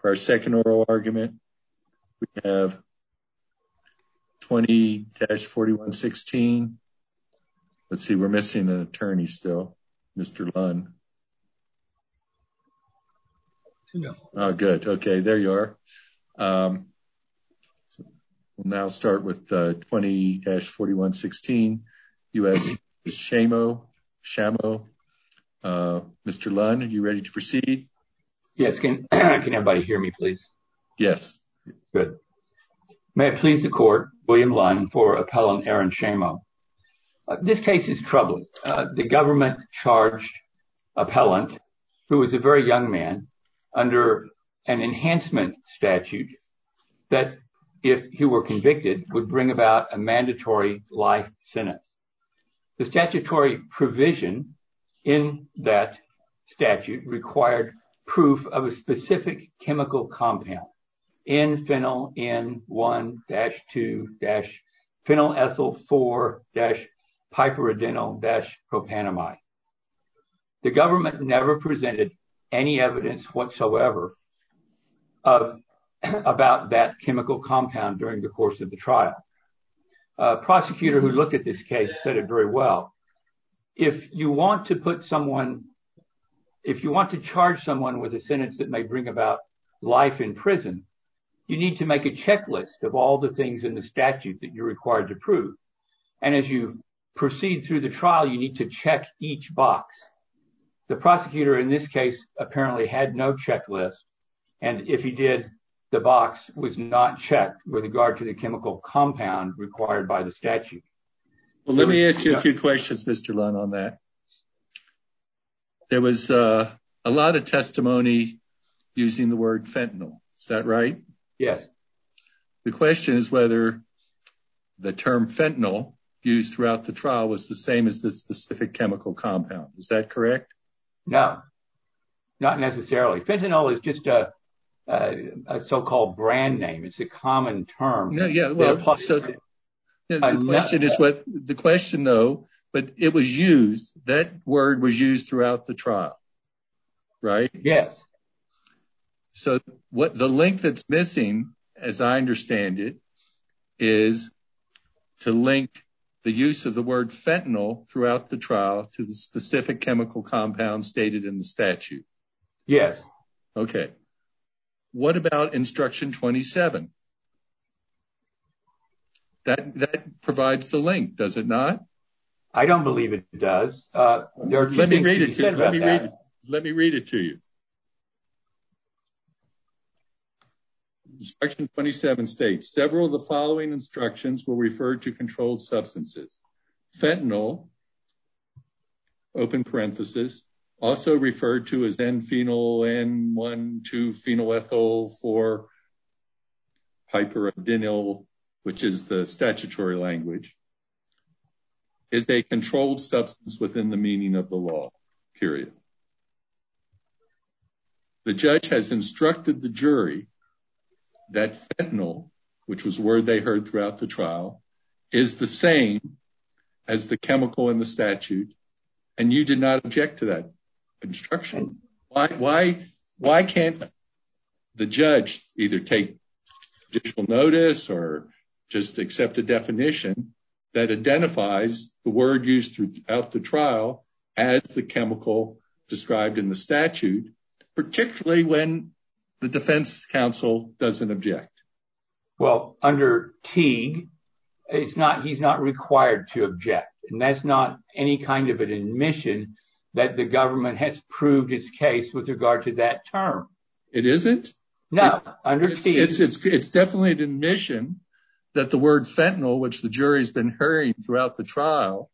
For our second oral argument, we have 20-4116. Let's see, we're missing an attorney still, Mr. Lunn. No. Oh, good. Okay, there you are. So we'll now start with 20-4116, U.S. Shamo. Mr. Lunn, are you ready to proceed? Yes. Can everybody hear me, please? Yes. Good. May it please the court, William Lunn for appellant Aaron Shamo. This case is troubling. The government charged appellant, who was a very young man, under an enhancement statute that, if he were convicted, would bring about a mandatory life sentence. The statutory provision in that statute required proof of a specific chemical compound, N-phenyl N1-2-phenylethyl-4-piperidinial-propanamide. The government never presented any evidence whatsoever about that chemical compound during the course of the trial. A prosecutor who looked at this case said it very well. If you want to charge someone with a sentence that may bring about life in prison, you need to make a checklist of all the things in the statute that you're required to prove. And as you proceed through the trial, you need to check each box. The prosecutor in this case apparently had no checklist, and if he did, the box was not checked with regard to the chemical compound required by the statute. Well, let me ask you a few questions, Mr. Lunn, on that. There was a lot of testimony using the word fentanyl. Is that right? Yes. The question is whether the term fentanyl used throughout the trial was the same as the specific chemical compound. Is that correct? No, not necessarily. Fentanyl is just a so-called brand name. It's a common term. No, yeah. Well, the question is the question, though. But it was used. That word was used throughout the trial, right? Yes. So what the link that's missing, as I understand it, is to link the use of the word fentanyl throughout the trial to the specific chemical compound stated in the statute. Yes. Okay. What about instruction 27? That provides the link, does it not? I don't believe it does. Let me read it to you. Instruction 27 states, several of the following instructions will refer to controlled substances. Fentanyl, open parenthesis, also referred to as N-phenyl, N1,2-phenylethyl-4-piperidinial, which is the statutory language, is a controlled substance within the meaning of the law, period. The judge has instructed the jury that fentanyl, which was a word they heard throughout the trial, is the same as the chemical in the statute, and you did not object to that instruction. Why can't the judge either take additional notice or just accept a definition that identifies the word used throughout the trial as the chemical described in the statute, particularly when the defense counsel doesn't object? Well, under Teague, he's not required to object, and that's not any kind of an admission that the government has proved its case with regard to that term. It isn't? No, under Teague. It's definitely an admission that the word fentanyl, which the jury's been hearing throughout the trial,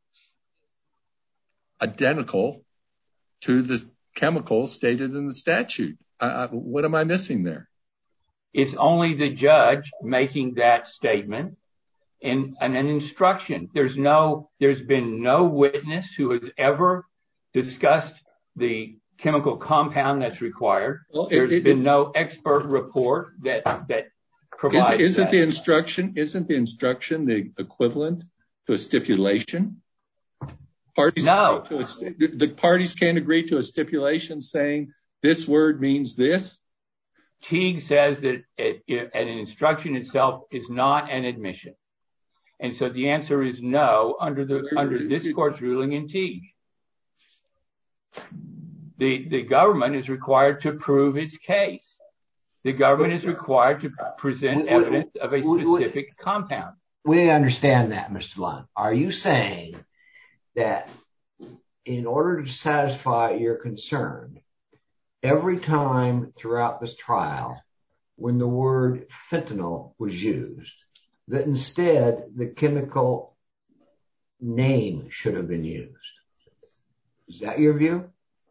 identical to the chemical stated in the statute. What am I missing there? It's only the judge making that statement in an instruction. There's been no witness who has ever discussed the chemical compound that's required. There's been no expert report that provides isn't that. Isn't the instruction the equivalent to a stipulation? No. The parties can't agree to a stipulation saying this word means this. Teague says that an instruction itself is not an admission. And so the answer is no under this court's ruling in Teague. The government is required to prove its case. The government is required to present evidence of a specific compound. We understand that, Mr. Lund. Are you saying that in order to satisfy your concern, every time throughout this trial when the word fentanyl was used, that instead the chemical name should have been used? Is that your view?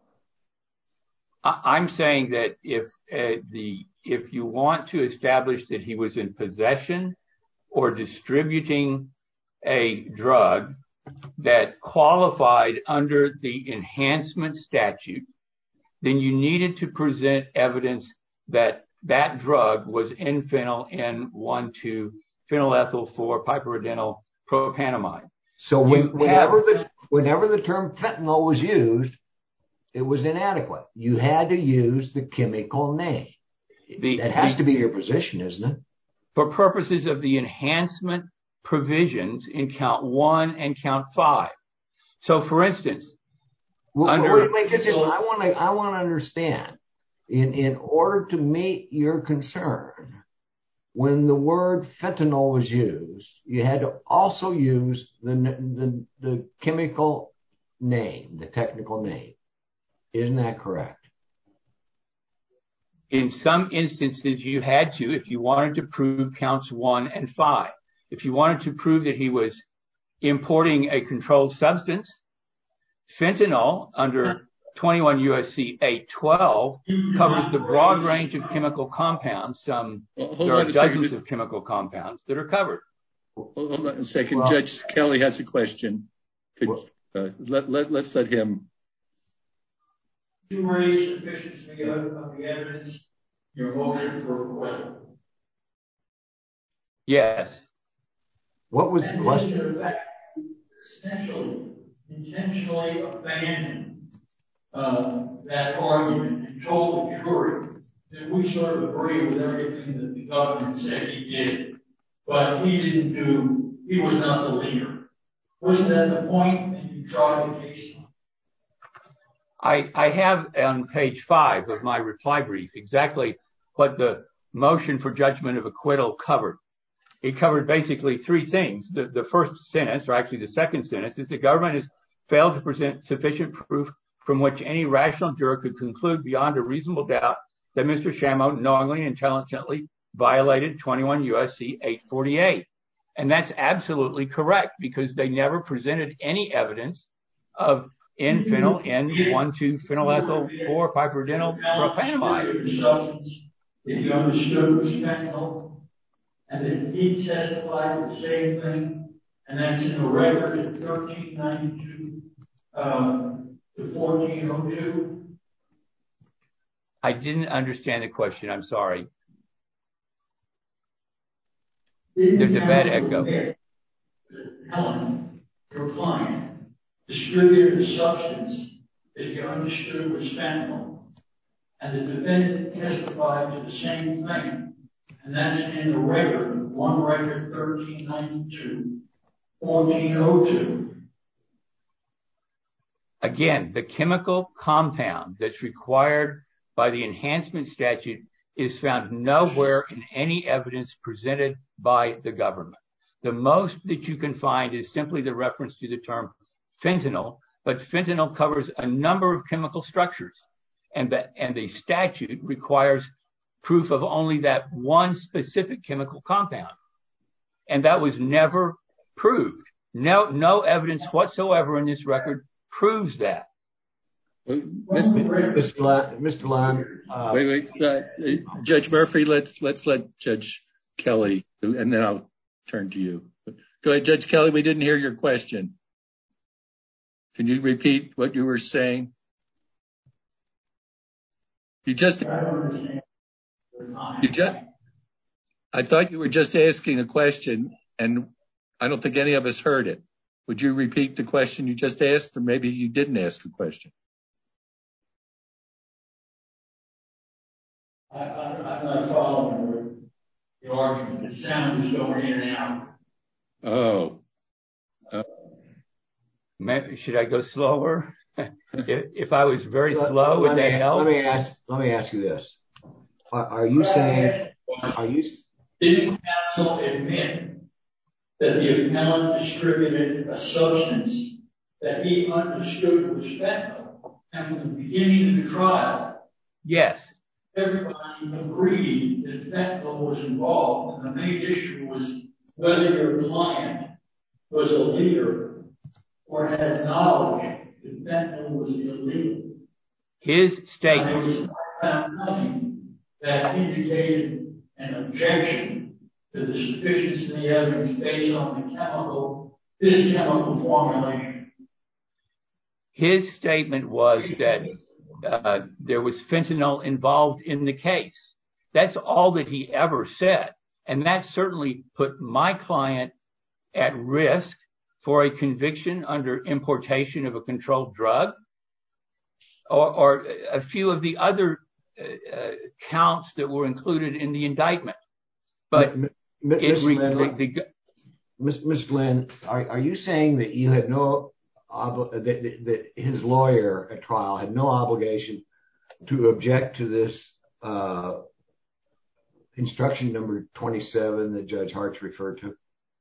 I'm saying that if you want to establish that he was in possession or distributing a drug that qualified under the enhancement statute, then you needed to present evidence that that drug was N-phenyl N-1,2 phenylethyl 4-piperidonyl propanamide. So whenever the term fentanyl was used, it was inadequate. You had to use the chemical name. That has to be your position, isn't it? For purposes of the enhancement provisions in count 1 and count 5. So, for instance, I want to understand. In order to meet your concern, when the word fentanyl was used, you had to also use the chemical name, the technical name. Isn't that correct? In some instances, you had to, if you wanted to prove counts 1 and 5. If you wanted to prove that he was importing a controlled substance, fentanyl under 21 U.S.C. 812 covers the broad range of chemical compounds. There are dozens of chemical compounds that are covered. Hold on a second. Judge Kelly has a question. Let's let him. You raise sufficiency of the evidence, your motion for acquittal. Yes. What was the question? Essentially, intentionally abandoned that argument and told the jury that we sort of agree with everything that the government said he did, but he was not the leader. Wasn't that the point that you tried the case? I have on page 5 of my reply brief exactly what the motion for judgment of acquittal covered. It covered basically 3 things. The first sentence, or actually the second sentence, is the government has failed to present sufficient proof from which any rational juror could conclude beyond a reasonable doubt that Mr. Shamo knowingly and intelligently violated 21 U.S.C. 848. And that's absolutely correct because they never presented any evidence of N-phenyl N-1,2 phenylethyl 4-piperidonyl propanamide. The substance that he understood was fentanyl, and that he testified the same thing, and that's in the record at 1392 to 1402. I didn't understand the question. I'm sorry. There's a bad echo. Helen, your client, distributed a substance that he understood was fentanyl, and the defendant testified to the same thing, and that's in the record, one record 1392, 1402. Again, the chemical compound that's required by the enhancement statute is found nowhere in any evidence presented by the government. The most that you can find is simply the reference to the term fentanyl, but fentanyl covers a number of chemical structures, and the statute requires proof of only that one specific chemical compound, and that was never proved. No evidence whatsoever in this record proves that. Mr. Lund. Wait. Judge Murphy, let's let Judge Kelly, and then I'll turn to you. Go ahead, Judge Kelly. We didn't hear your question. Can you repeat what you were saying? I thought you were just asking a question, and I don't think any of us heard it. Would you repeat the question you just asked, or maybe you didn't ask a question? I not following the argument. The sound is going in and out. Oh. Should I go slower? If I was very slow, would that help? Let me ask you this. Are you saying, didn't counsel admit that the appellant distributed a substance that he understood was fentanyl? And from the beginning of the trial, yes, everybody agreed that fentanyl was involved, and the main issue was whether your client was a leader or had knowledge that fentanyl was illegal. His There statement. was nothing that indicated an objection to the sufficiency of the evidence based on this chemical formulation. His statement was that there was fentanyl involved in the case. That's all that he ever said. And that certainly put my client at risk for a conviction under importation of a controlled drug, or a few of the other counts that were included in the indictment. But Ms. Lynn, are you saying that you had that his lawyer at trial had no obligation to object to this instruction number 27 that Judge Hartz referred to?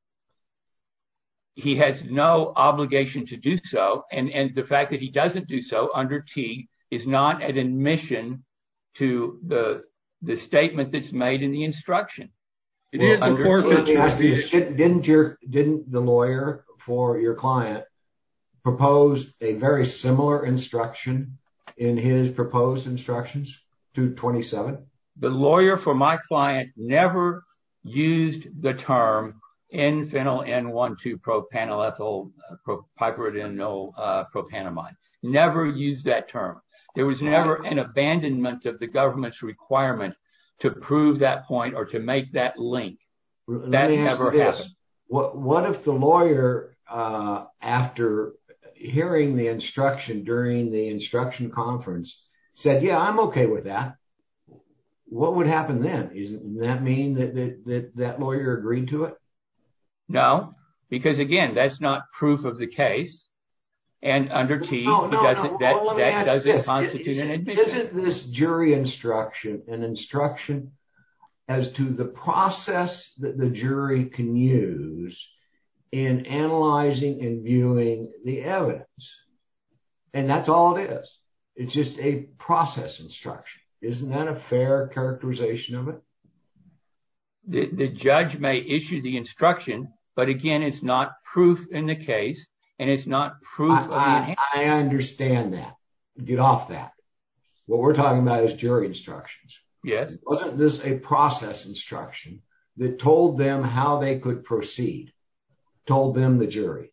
He has no obligation to do so, and the fact that he doesn't do so under Teague is not an admission to the statement that's made in the instruction. It is a forfeiture. Didn't the lawyer for your client propose a very similar instruction in his proposed instructions to 27? The lawyer for my client never used the term N-phenyl N-1,2-propanethyl piperidinol propanamide. Never used that term. There was never an abandonment of the government's requirement to prove that point or to make that link. That never happened. What if the lawyer, after hearing the instruction during the instruction conference, said, yeah, I'm okay with that? What would happen then? Doesn't that mean that lawyer agreed to it? No, because again, that's not proof of the case. And under Teague, that doesn't constitute an admission. Isn't this jury instruction an instruction as to the process that the jury can use in analyzing and viewing the evidence? And that's all it is. It's just a process instruction. Isn't that a fair characterization of it? The judge may issue the instruction, but again, it's not proof in the case, and it's not proof of the enhancement. I understand that. Get off that. What we're talking about is jury instructions. Yes. Wasn't this a process instruction that told them how they could proceed? Told them, the jury?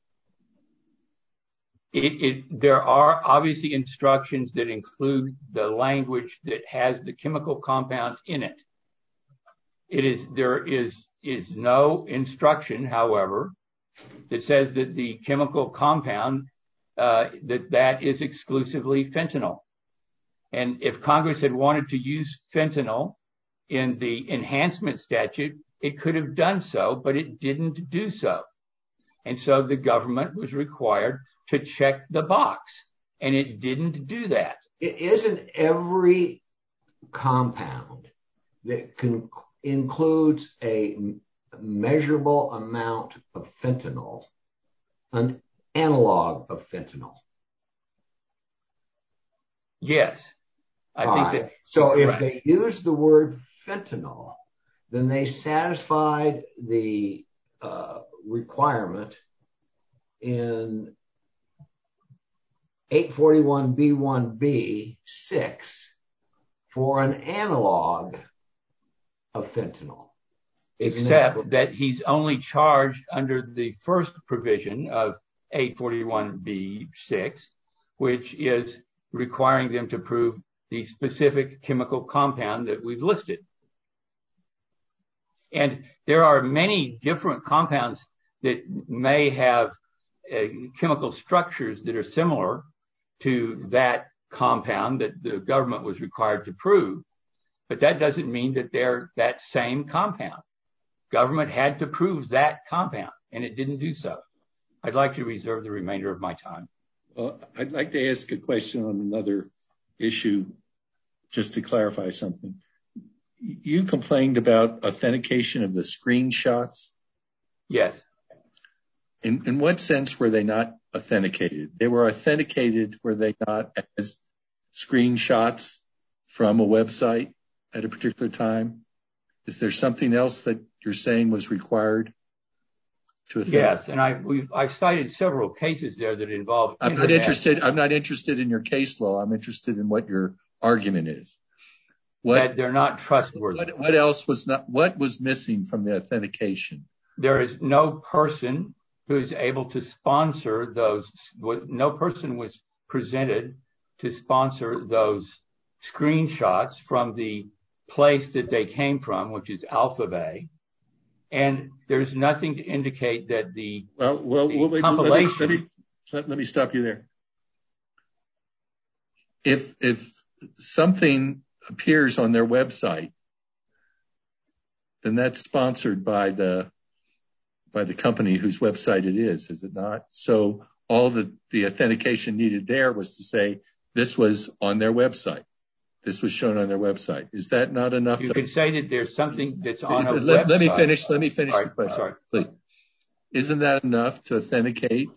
There are obviously instructions that include the language that has the chemical compound in it. There is no instruction, however, that says that the chemical compound, that is exclusively fentanyl. And if Congress had wanted to use fentanyl in the enhancement statute, it could have done so, but it didn't do so. And so the government was required to check the box, and it didn't do that. It isn't every compound that includes a measurable amount of fentanyl an analog of fentanyl. Yes. So if they use the word fentanyl, then they satisfied the requirement in 841B1B6 for an analog of fentanyl. Except that he's only charged under the first provision of 841B6, which is requiring them to prove the specific chemical compound that we've listed. And there are many different compounds that may have chemical structures that are similar to that compound that the government was required to prove. but that doesn't mean that they're that same compound. Government had to prove that compound, and it didn't do so. I'd like to reserve the remainder of my time. Well, I'd like to ask a question on another issue, just to clarify something. You complained about authentication of the screenshots. Yes. In what sense were they not authenticated? They were authenticated, were they not, as screenshots from a website at a particular time? Is there something else that you're saying was required to authenticate? Yes, and I've cited several cases there that involve I'm not interested in your case law. I'm interested in what your argument is. That they're not trustworthy. What was missing from the authentication? There is no person who's able to sponsor those. No person was presented to sponsor those screenshots from the place that they came from, which is Alphabay. And there's nothing to indicate that the compilation. Let me stop you there. If something appears on their website, then that's sponsored by the company whose website it is it not? So all the authentication needed there was to say this was on their website. This was shown on their website. Is that not enough? You could say that there's something that's on a website. Let me finish the question. Sorry. Please. Isn't that enough to authenticate?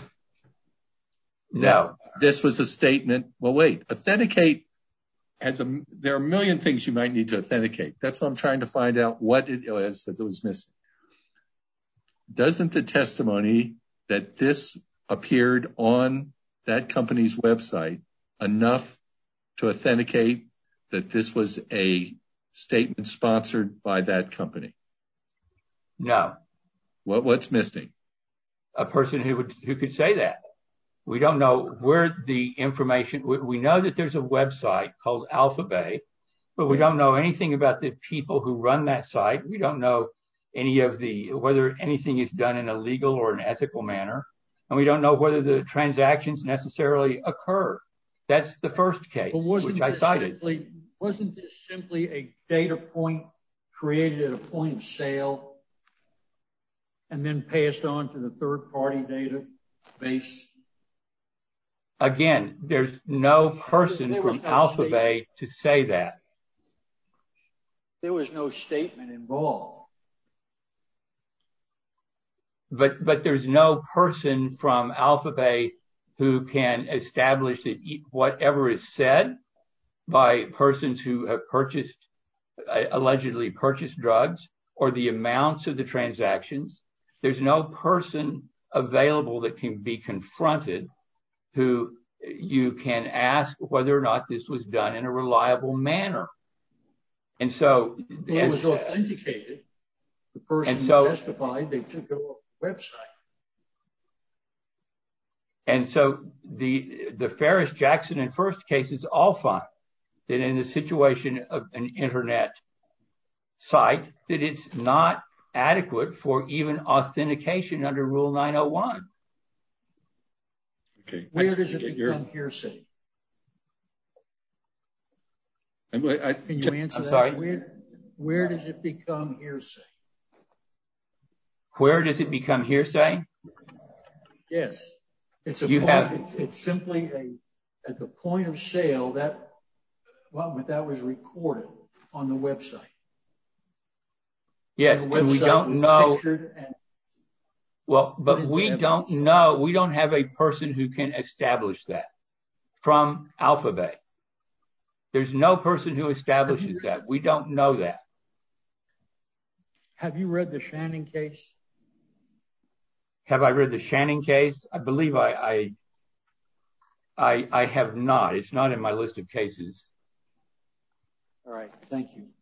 No. This was a statement. Well, wait. Authenticate there are a million things you might need to authenticate. That's what I'm trying to find out what it is that was missing. Doesn't the testimony that this appeared on that company's website enough to authenticate that this was a statement sponsored by that company? No. What's missing? A person who could say that. We don't know where the information. We know that there's a website called Alphabay, but we don't know anything about the people who run that site. We don't know whether anything is done in a legal or an ethical manner, and we don't know whether the transactions necessarily occur. That's the first case, which I cited. Wasn't this simply a data point created at a point of sale and then passed on to the third-party database? Again, there's no person from Alphabay to say that. There was no statement involved. But there's no person from Alphabay who can establish that whatever is said by persons who have allegedly purchased drugs, or the amounts of the transactions. There's no person available that can be confronted who you can ask whether or not this was done in a reliable manner. And so it was authenticated. The person who testified, they took it off the website. And so the Ferris, Jackson, and First cases all find that in the situation of an internet site, that it's not adequate for even authentication under Rule 901. Okay. Where does it become hearsay? Can you answer that? Sorry? Where does it become hearsay? Where does it become hearsay? Yes. It's simply at the point of sale that was recorded on the website. Yes, and we don't know. Well, but we don't know. We don't have a person who can establish that from Alphabay. There's no person who establishes that. We don't know that. Have you read the Shannon case? Have I read the Shannon case? I believe I have not. It's not in my list of cases. All right. Thank you.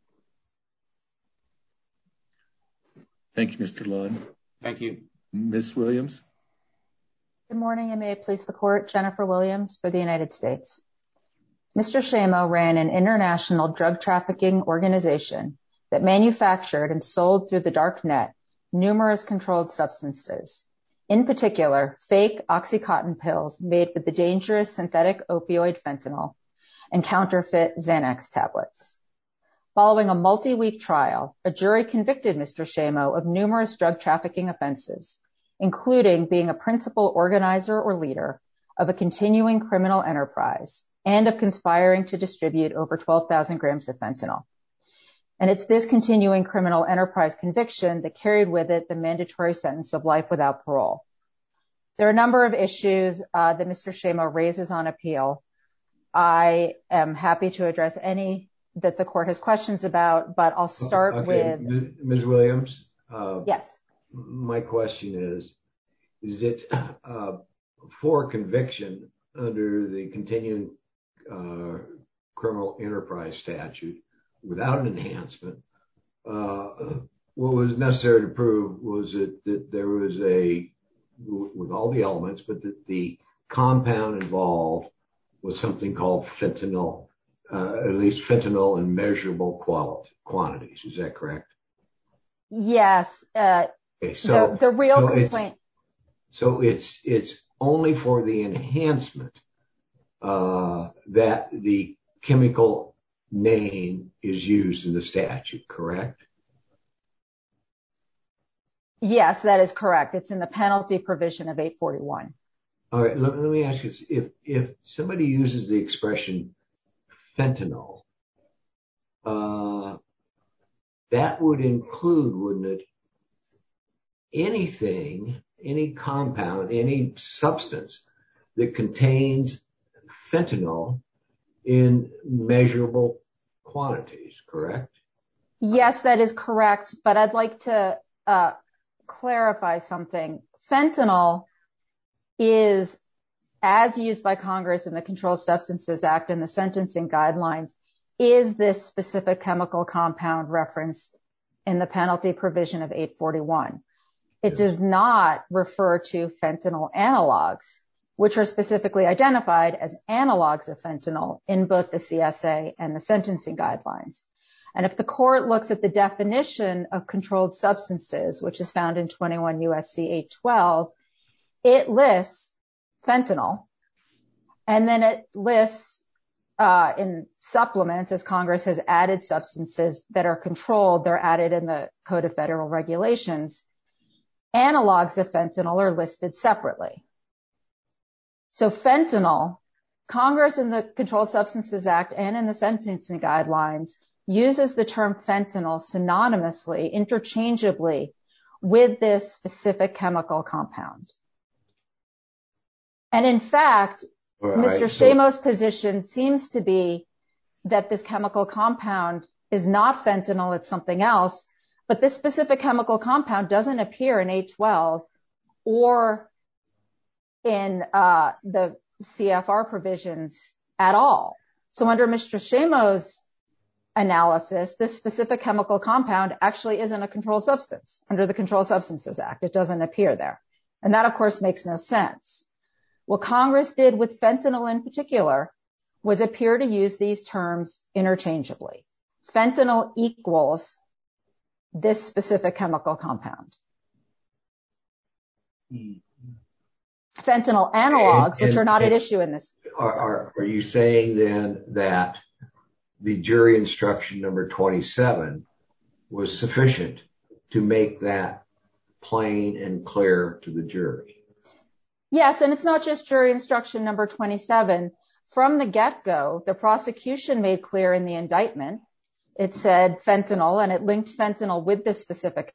Thank you, Mr. Lund. Thank you. Ms. Williams. Good morning, and may it please the court. Jennifer Williams for the United States. Mr. Shamo ran an international drug trafficking organization that manufactured and sold through the dark net numerous controlled substances, in particular, fake Oxycontin pills made with the dangerous synthetic opioid fentanyl and counterfeit Xanax tablets. Following a multi-week trial, a jury convicted Mr. Shamo of numerous drug trafficking offenses, including being a principal organizer or leader of a continuing criminal enterprise and of conspiring to distribute over 12,000 grams of fentanyl. And it's this continuing criminal enterprise conviction that carried with it the mandatory sentence of life without parole. There are a number of issues that Mr. Shamo raises on appeal. I am happy to address any that the court has questions about, but I'll start with... Ms. Williams? Yes. My question is it for conviction under the continuing criminal enterprise statute without an enhancement, what was necessary to prove was that there was with all the elements, but that the compound involved was something called fentanyl, at least fentanyl in measurable quantities. Is that correct? Yes. Okay, so the real complaint. So it's only for the enhancement that the chemical name is used in the statute, correct? Yes, that is correct. It's in the penalty provision of 841. All right, let me ask you this. If somebody uses the expression fentanyl, that would include, wouldn't it, anything, any compound, any substance that contains fentanyl in measurable quantities, correct? Yes, that is correct. But I'd like to clarify something. Fentanyl is, as used by Congress in the Controlled Substances Act and the sentencing guidelines, is this specific chemical compound referenced in the penalty provision of 841. It does not refer to fentanyl analogs, which are specifically identified as analogs of fentanyl in both the CSA and the sentencing guidelines. And if the court looks at the definition of controlled substances, which is found in 21 U.S.C. 812, it lists fentanyl, and then it lists in supplements, as Congress has added substances that are controlled, they're added in the Code of Federal Regulations. Analogs of fentanyl are listed separately. So fentanyl, Congress in the Controlled Substances Act and in the sentencing guidelines uses the term fentanyl synonymously, interchangeably with this specific chemical compound. And in fact, Mr. Shamo's position seems to be that this chemical compound is not fentanyl, it's something else, but this specific chemical compound doesn't appear in 812 or in the CFR provisions at all. So under Mr. Shamo's analysis, this specific chemical compound actually isn't a controlled substance under the Controlled Substances Act. It doesn't appear there. And that, of course, makes no sense. What Congress did with fentanyl in particular was appear to use these terms interchangeably. Fentanyl equals this specific chemical compound. Fentanyl analogs, which are not at issue in this. Are you saying then that the jury instruction number 27 was sufficient to make that plain and clear to the jury? Yes, and it's not just jury instruction number 27. From the get-go, the prosecution made clear in the indictment, it said fentanyl, and it linked fentanyl with this specific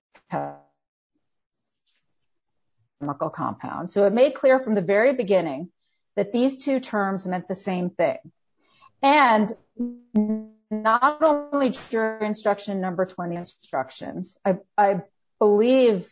chemical compound. So it made clear from the very beginning that these two terms meant the same thing. And not only jury instruction number 20 instructions, I believe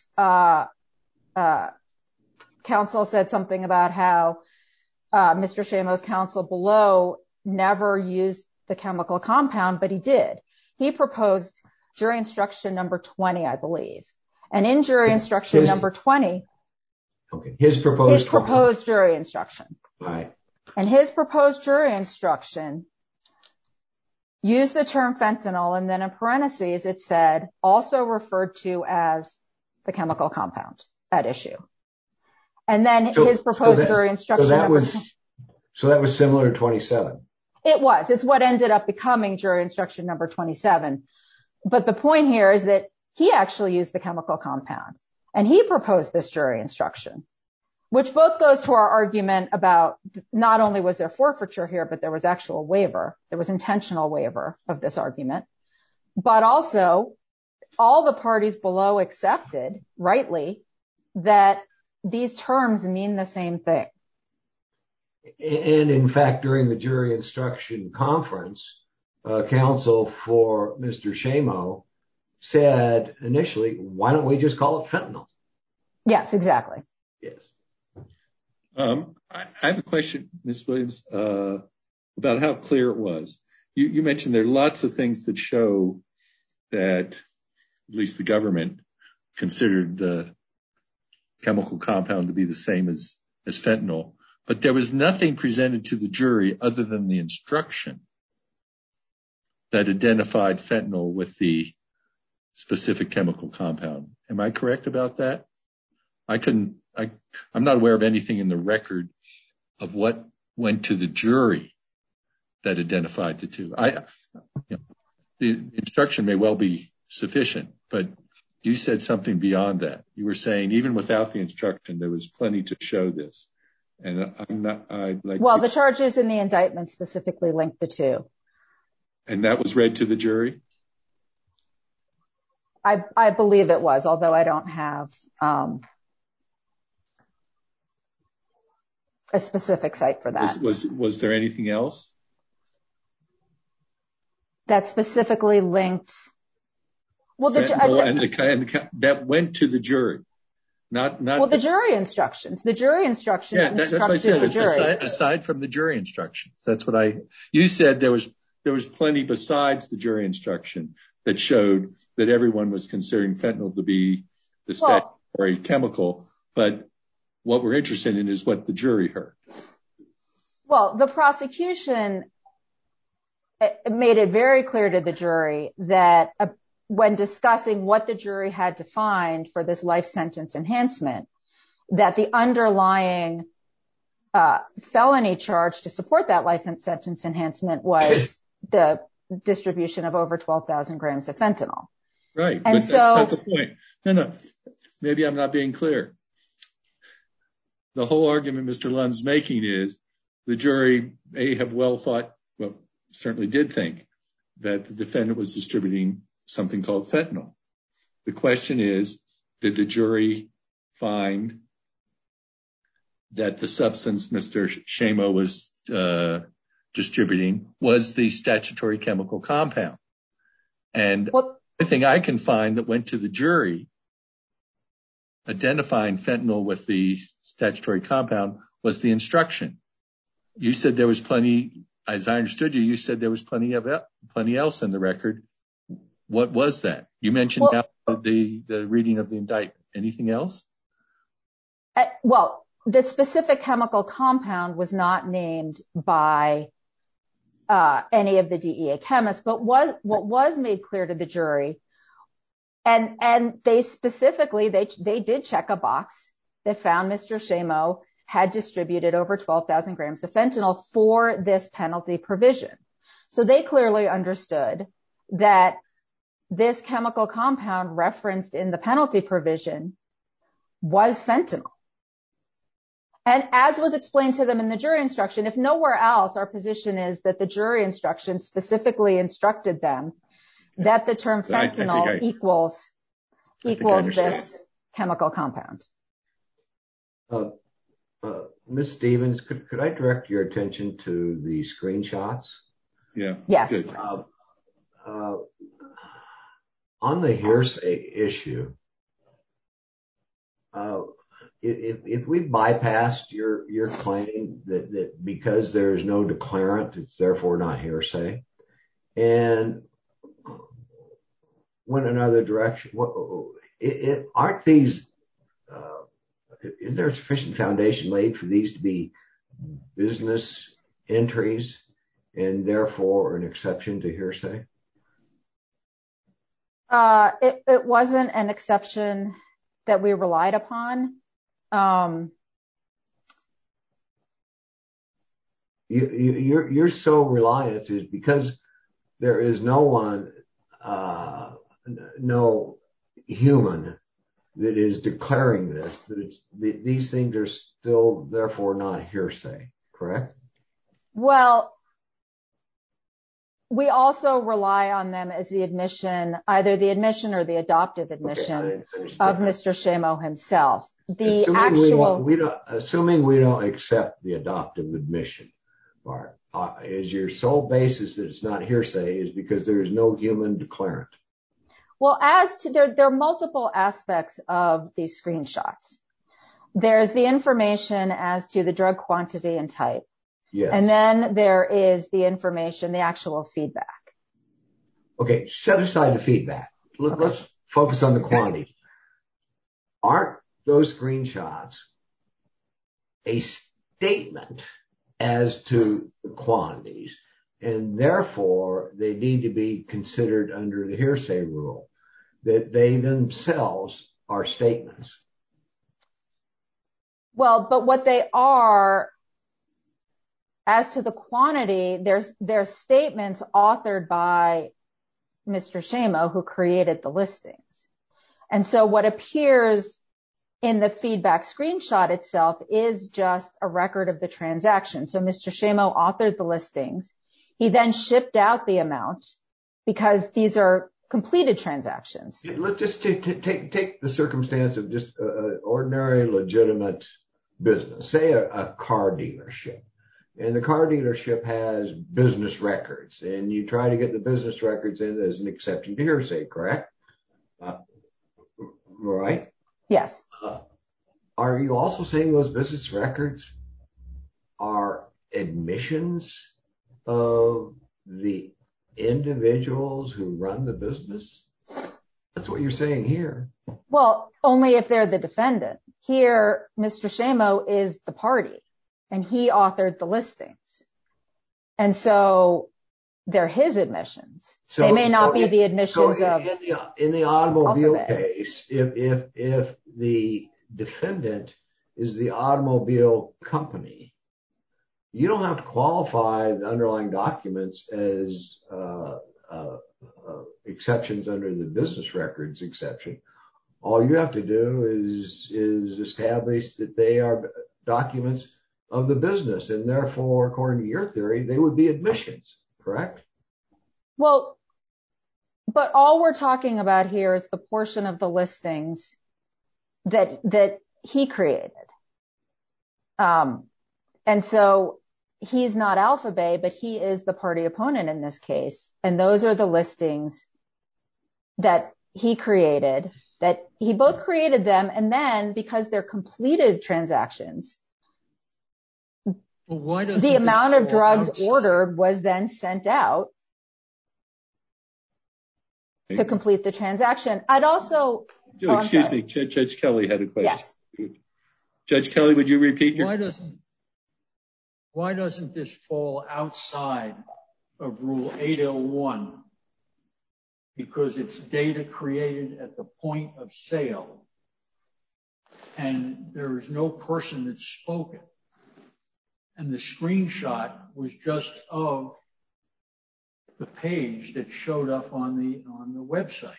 counsel said something about how Mr. Shamo's counsel below never used the chemical compound, but he did. He proposed jury instruction number 20, I believe. And in jury instruction number 20, his proposed jury instruction. Right. And his proposed jury instruction used the term fentanyl, and then in parentheses it said also referred to as the chemical compound at issue. And then his proposed jury instruction so that was similar to 27. It was. It's what ended up becoming jury instruction number 27. But the point here is that he actually used the chemical compound, and he proposed this jury instruction, which both goes to our argument about not only was there forfeiture here, but there was actual waiver. There was intentional waiver of this argument. But also, all the parties below accepted, rightly, that these terms mean the same thing. And in fact, during the jury instruction conference, counsel for Mr. Shamo said initially, why don't we just call it fentanyl? Yes, exactly. Yes. I have a question, Ms. Williams, about how clear it was. You mentioned there are lots of things that show that at least the government considered the chemical compound to be the same as fentanyl, but there was nothing presented to the jury other than the instruction that identified fentanyl with the specific chemical compound. Am I correct about that? I'm not aware of anything in the record of what went to the jury that identified the two. The instruction may well be sufficient, but you said something beyond that. You were saying even without the instruction, there was plenty to show this. And the charges in the indictment specifically linked the two. And that was read to the jury? I believe it was, although I don't have a specific site for that. Was there anything else that specifically linked? Well, that went to the jury. The jury instructions. The jury instructions. Yeah, that's what I said. The jury. Aside from the jury instructions, that's what you said. There was plenty besides the jury instruction that showed that everyone was considering fentanyl to be the statutory chemical. But what we're interested in is what the jury heard. Well, the prosecution made it very clear to the jury that when discussing what the jury had to find for this life sentence enhancement, that the underlying felony charge to support that life sentence enhancement was the distribution of over 12,000 grams of fentanyl. Right. And but that's not the point. No. Maybe I'm not being clear. The whole argument Mr. Lund's making is the jury may have certainly did think that the defendant was distributing something called fentanyl. The question is, did the jury find that the substance Mr. Shamo was distributing was the statutory chemical compound? And the thing I can find that went to the jury identifying fentanyl with the statutory compound was the instruction. You said there was plenty, as I understood you said there was plenty else in the record. What was that? You mentioned the reading of the indictment. Anything else? The specific chemical compound was not named by any of the DEA chemists, but what was made clear to the jury, and they specifically, they did check a box that found Mr. Shamo had distributed over 12,000 grams of fentanyl for this penalty provision. So they clearly understood that this chemical compound referenced in the penalty provision was fentanyl. And as was explained to them in the jury instruction, if nowhere else, our position is that the jury instruction specifically instructed them that the term fentanyl equals this chemical compound. Ms. Stevens, could I direct your attention to the screenshots? Yeah. Yes. Good. On the hearsay issue, if we bypassed your claim that because there is no declarant, it's therefore not hearsay, and went another direction, aren't these? Is there a sufficient foundation laid for these to be business entries and therefore an exception to hearsay? It wasn't an exception that we relied upon. Your sole reliance is because there is no one, no human that is declaring this, these things are still therefore not hearsay, correct? Well, we also rely on them as the admission, either the admission or the adoptive admission of Mr. Shamo himself. Assuming we don't accept the adoptive admission part, is your sole basis that it's not hearsay is because there is no human declarant? Well, as to there are multiple aspects of these screenshots. There's the information as to the drug quantity and type. Yes. And then there is the information, the actual feedback. Okay, set aside the feedback. Let's focus on the quantity. Aren't those screenshots a statement as to the quantities, and therefore they need to be considered under the hearsay rule, that they themselves are statements? Well, but what they are, as to the quantity, there's statements authored by Mr. Shamo, who created the listings. And so what appears in the feedback screenshot itself is just a record of the transaction. So Mr. Shamo authored the listings. He then shipped out the amount because these are completed transactions. Let's just take the circumstance of just an ordinary legitimate business, say a car dealership. And the car dealership has business records, and you try to get the business records in as an exception to hearsay, correct? Right? Yes. Are you also saying those business records are admissions of the individuals who run the business? That's what you're saying here. Well, only if they're the defendant. Here, Mr. Shamo is the party, and he authored the listings. And so they're his admissions. They may not be the admissions of... In the automobile case, if the defendant is the automobile company, you don't have to qualify the underlying documents as exceptions under the business records exception. All you have to do is establish that they are documents of the business, and therefore, according to your theory, they would be admissions, correct? Well, but all we're talking about here is the portion of the listings that he created. And so he's not Alpha Bay, but he is the party opponent in this case. And those are the listings that he created, that he both created them, and then because they're completed transactions, the amount of drugs ordered was then sent out to complete the transaction. I'd also... Excuse me, Judge Kelly had a question. Yes. Judge Kelly, would you repeat your... Why doesn't this fall outside of Rule 801? Because it's data created at the point of sale, and there is no person that's spoken. And the screenshot was just of the page that showed up on the website.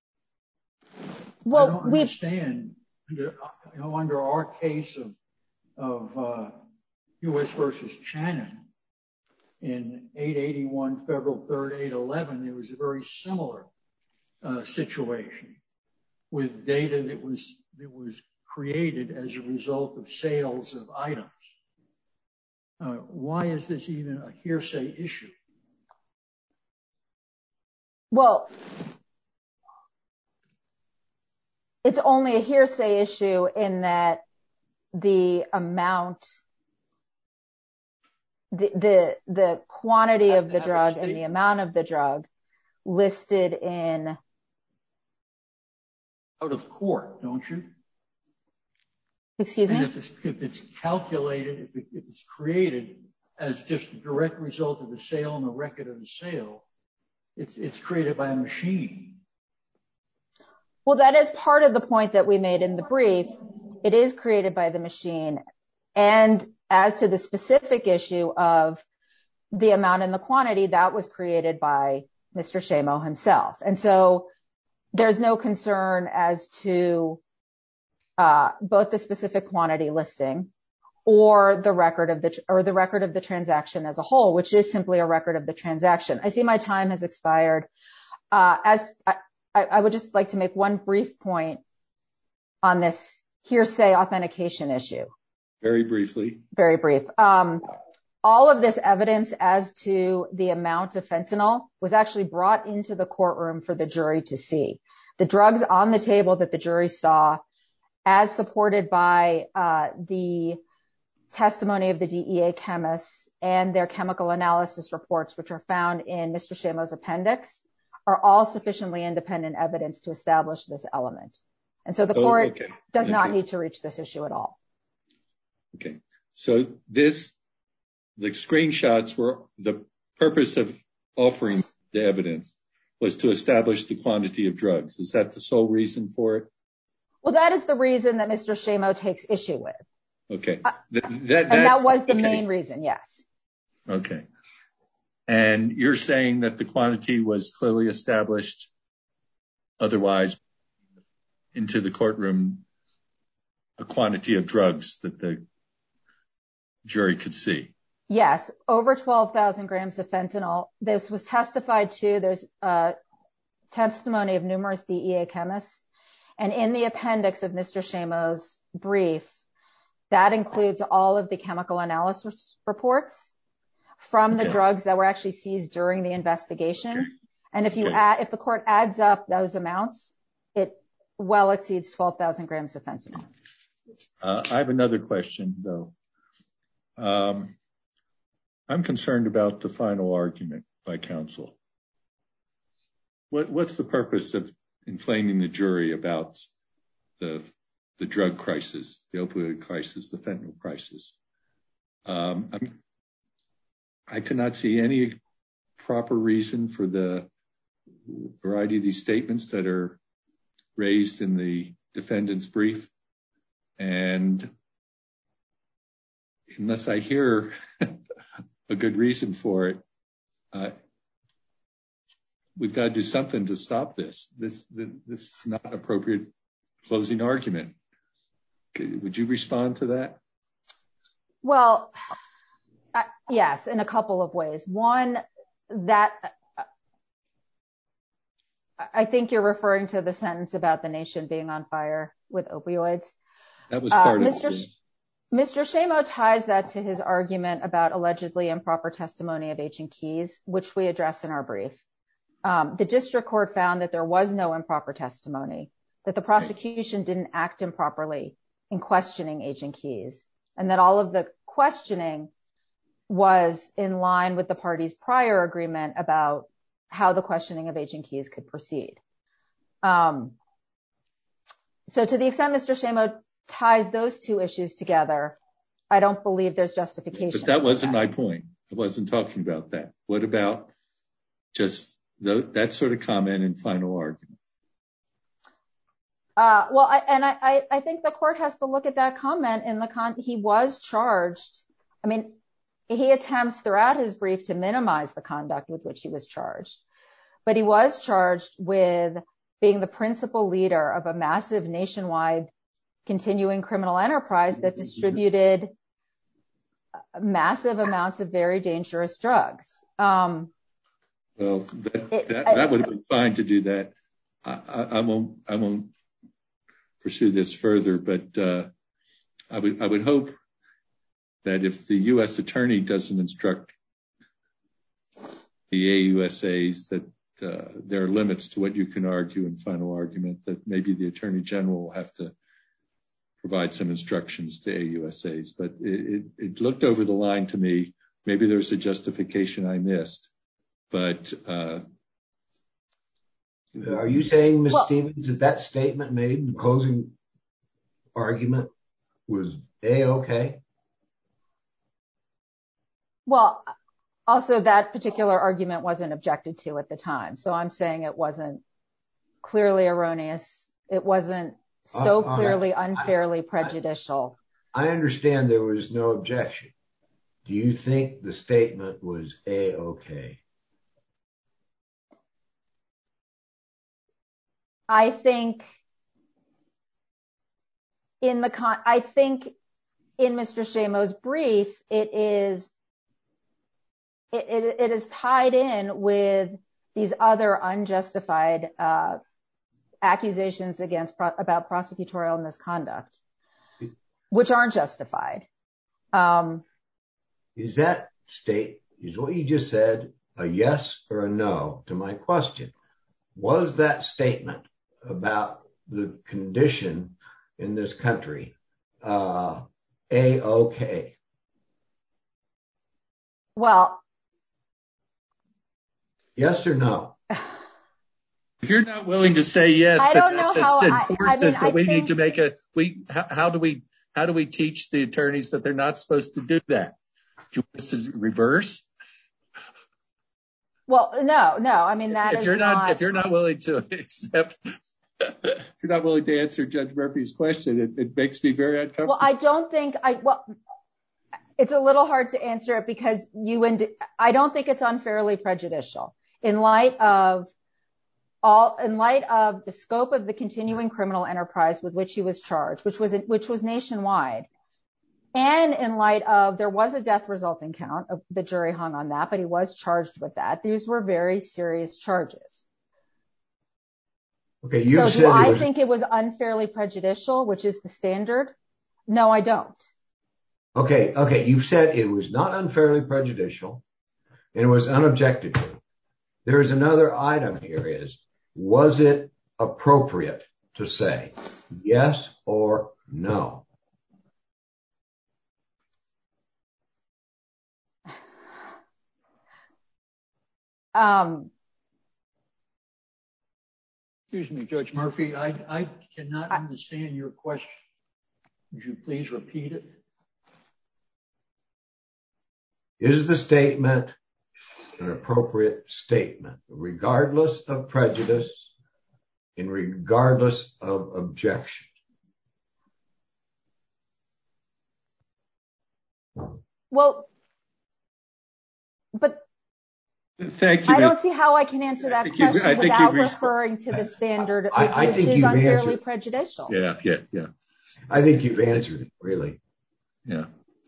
Well, I don't understand. Under our case of U.S. versus Channon in 881 Federal 3rd 811, there was a very similar situation with data that was created as a result of sales of items. Why is this even a hearsay issue? Well, it's only a hearsay issue in that the amount, the quantity of the drug and the amount of the drug listed in... Out of court, don't you? Excuse me? And if it's calculated, if it's created as just a direct result of the sale and the record of the sale, it's created by a machine. Well, that is part of the point that we made in the brief. It is created by the machine. And as to the specific issue of the amount and the quantity, that was created by Mr. Shamo himself. And so there's no concern as to both the specific quantity listing or the record of the transaction as a whole, which is simply a record of the transaction. I see my time has expired. I would just like to make one brief point on this hearsay authentication issue. Very briefly. Very brief. All of this evidence as to the amount of fentanyl was actually brought into the courtroom for the jury to see. The drugs on the table that the jury saw, as supported by the testimony of the DEA chemists and their chemical analysis reports, which are found in Mr. Shamo's appendix, are all sufficiently independent evidence to establish this element. And so the court does not need to reach this issue at all. Okay. So the screenshots were, the purpose of offering the evidence was to establish the quantity of drugs. Is that the sole reason for it? Well, that is the reason that Mr. Shamo takes issue with. Okay. That was the main reason, yes. Okay. And you're saying that the quantity was clearly established, otherwise into the courtroom, a quantity of drugs that the jury could see? Yes, over 12,000 grams of fentanyl. This was testified to. There's testimony of numerous DEA chemists. And in the appendix of Mr. Shamo's brief, that includes all of the chemical analysis reports from the drugs that were actually seized during the investigation. Okay. And if the court adds up those amounts, it well exceeds 12,000 grams of fentanyl. I have another question, though. I'm concerned about the final argument by counsel. What's the purpose of inflaming the jury about the drug crisis, the opioid crisis, the fentanyl crisis? I cannot see any proper reason for the variety of these statements that are raised in the defendant's brief. And unless I hear a good reason for it, we've got to do something to stop this. This is not an appropriate closing argument. Would you respond to that? Well, yes, in a couple of ways. One, that I think you're referring to the sentence about the nation being on fire with opioids. That was part of it. Mr. Shamo ties that to his argument about allegedly improper testimony of Agent Keyes, which we address in our brief. The district court found that there was no improper testimony, that the prosecution didn't act improperly in questioning Agent Keyes, and that all of the questioning was in line with the party's prior agreement about how the questioning of Agent Keyes could proceed. So to the extent Mr. Shamo ties those two issues together, I don't believe there's justification. But that wasn't my point. I wasn't talking about that. What about just that sort of comment in final argument? I think the court has to look at that comment in he was charged. I mean, he attempts throughout his brief to minimize the conduct with which he was charged, but he was charged with being the principal leader of a massive nationwide continuing criminal enterprise that distributed massive amounts of very dangerous drugs. Well, that would have been fine to do that. I won't pursue this further, but I would hope that if the U.S. attorney doesn't instruct the AUSAs that there are limits to what you can argue in final argument, that maybe the attorney general will have to provide some instructions to AUSAs. But it looked over the line to me. Maybe there's a justification I missed, but are you saying, Ms. Stevens, that statement made in the closing argument was A-okay? Well, also that particular argument wasn't objected to at the time. So I'm saying it wasn't clearly erroneous. It wasn't so clearly unfairly prejudicial I understand there was no objection. Do you think the statement was A-OK? I think in Mr. Shamo's brief, it is tied in with these other unjustified accusations about prosecutorial misconduct, which aren't justified. Is what you just said a yes or a no to my question? Was that statement about the condition in this country A-OK? Well, yes or no? If you're not willing to say yes, I don't know how. We need to make how do we teach the attorneys that they're not supposed to do that? Do you want us to reverse? Well, no. I mean, if you're not willing to accept, if you're not willing to answer Judge Murphy's question, it makes me very uncomfortable. Well, I don't think it's a little hard to answer it because I don't think it's unfairly prejudicial in light of the scope of the continuing criminal enterprise with which he was charged, which was nationwide. And in light of, there was a death resulting count, the jury hung on that, but he was charged with that. These were very serious charges. Okay, so do I think it was unfairly prejudicial, which is the standard? No, I don't. Okay, you've said it was not unfairly prejudicial and it was unobjected to. There is another item here was it appropriate to say yes or no? Excuse me, Judge Murphy, I cannot understand your question. Would you please repeat it? Is the statement an appropriate statement, regardless of prejudice and regardless of objection? Well, but thank you. I don't see how I can answer that question without referring to the standard, which is unfairly prejudicial. Yeah. I think you've answered it, really. Yeah.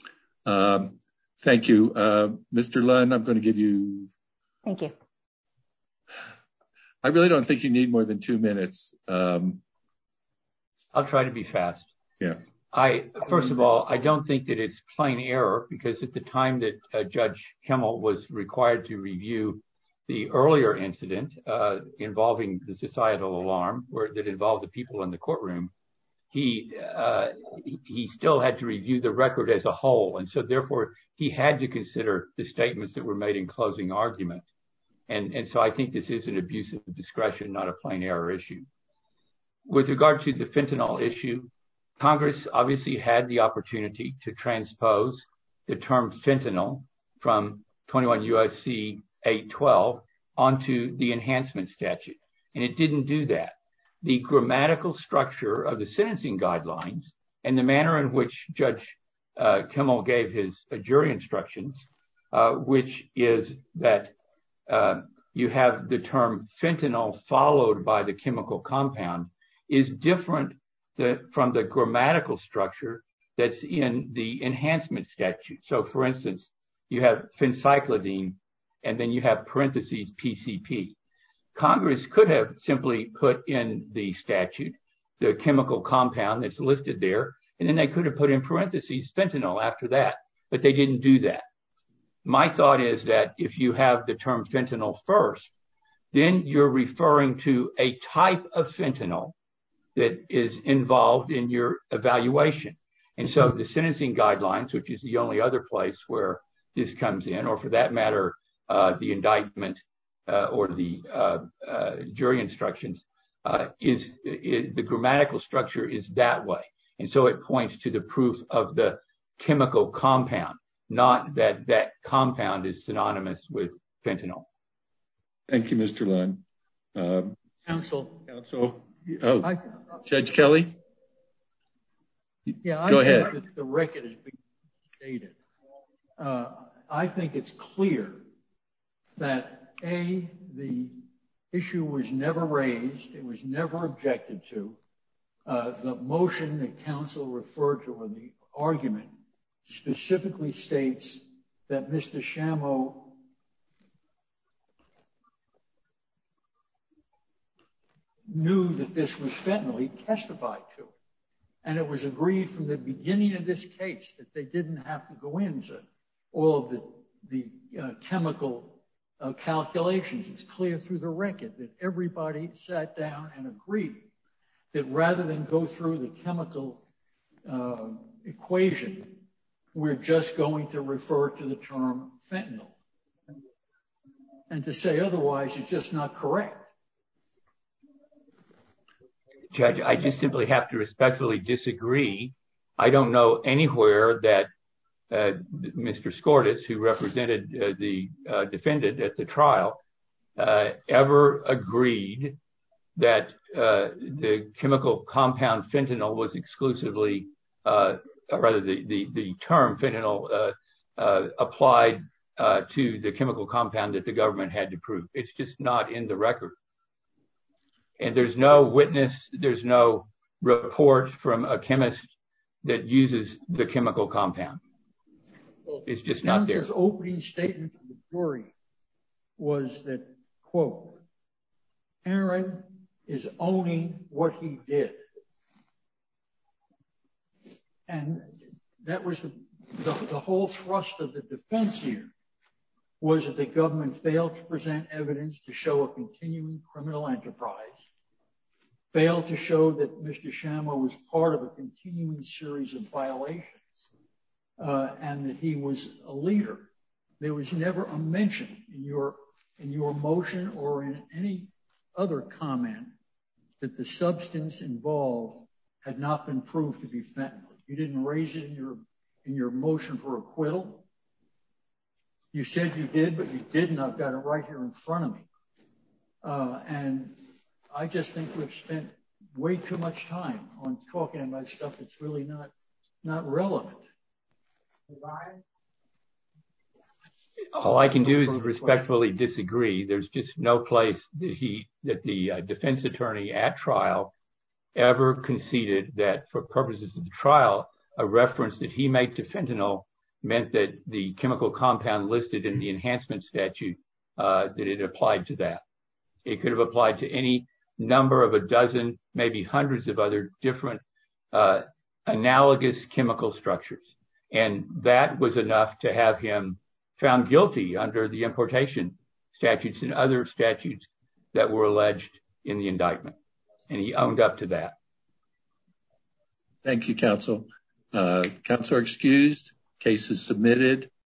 Thank you. Mr. Lund, I'm going to give you... Thank you. I really don't think you need more than 2 minutes. I'll try to be fast. Yeah. First of all, I don't think that it's plain error because at the time that Judge Kimmel was required to review the earlier incident involving the societal alarm that involved the people in the courtroom, he still had to review the record as a whole. And so therefore, he had to consider the statements that were made in closing argument. And so I think this is an abuse of discretion, not a plain error issue. With regard to the fentanyl issue, Congress obviously had the opportunity to transpose the term fentanyl from 21 U.S.C. 812 onto the enhancement statute, and it didn't do that. The grammatical structure of the sentencing guidelines and the manner in which Judge Kimmel gave his jury instructions, which is that you have the term fentanyl followed by the chemical compound, is different from the grammatical structure that's in the enhancement statute. So, for instance, you have phencyclidine, and then you have parentheses PCP. Congress could have simply put in the statute the chemical compound that's listed there, and then they could have put in parentheses fentanyl after that, but they didn't do that. My thought is that if you have the term fentanyl first, then you're referring to a type of fentanyl that is involved in your evaluation. And so the sentencing guidelines, which is the only other place where this comes in, or for that matter, the indictment or the jury instructions, the grammatical structure is that way. And so it points to the proof of the chemical compound, not that that compound is synonymous with fentanyl. Thank you, Mr. Lund. Counsel. Oh, Judge Kelly? Yeah, Go I ahead. think that the record is being stated. I think it's clear that the issue was never raised. It was never objected to. The motion that counsel referred to, or the argument, specifically states that Mr. Shamo knew that this was fentanyl. He testified to it. And it was agreed from the beginning of this case that they didn't have to go into all of the chemical calculations. It's clear through the record that everybody sat down and agreed that rather than go through the chemical equation, we're just going to refer to the term fentanyl. And to say otherwise is just not correct. Judge, I just simply have to respectfully disagree. I don't know anywhere that Mr. Skordas, who represented the defendant at the trial, ever agreed that the chemical compound fentanyl was exclusively, or rather the term fentanyl applied to the chemical compound that the government had to prove. It's just not in the record. And there's no witness, there's no report from a chemist that uses the chemical compound. It's just not there. Counsel's opening statement to the jury was that, quote, Aaron is owning what he did. And that was the whole thrust of the defense here, was that the government failed to present evidence to show a continuing criminal enterprise, failed to show that Mr. Shamo was part of a continuing series of violations, and that he was a leader. There was never a mention in your motion or in any other comment that the substance involved had not been proved to be fentanyl. You didn't raise it in your motion for acquittal. You said you did, but you didn't. I've got it right here in front of me. And I just think we've spent way too much time on talking about stuff that's really not relevant. All I can do is respectfully disagree. There's just no place that the defense attorney at trial ever conceded that for purposes of the trial, a reference that he made to fentanyl meant that the chemical compound listed in the enhancement statute, that it applied to that. It could have applied to any number of a dozen, maybe hundreds of other different analogous chemical structures. And that was enough to have him found guilty under the importation statutes and other statutes that were alleged in the indictment. And he owned up to that. Thank you, counsel. Counsel are excused. Case is submitted.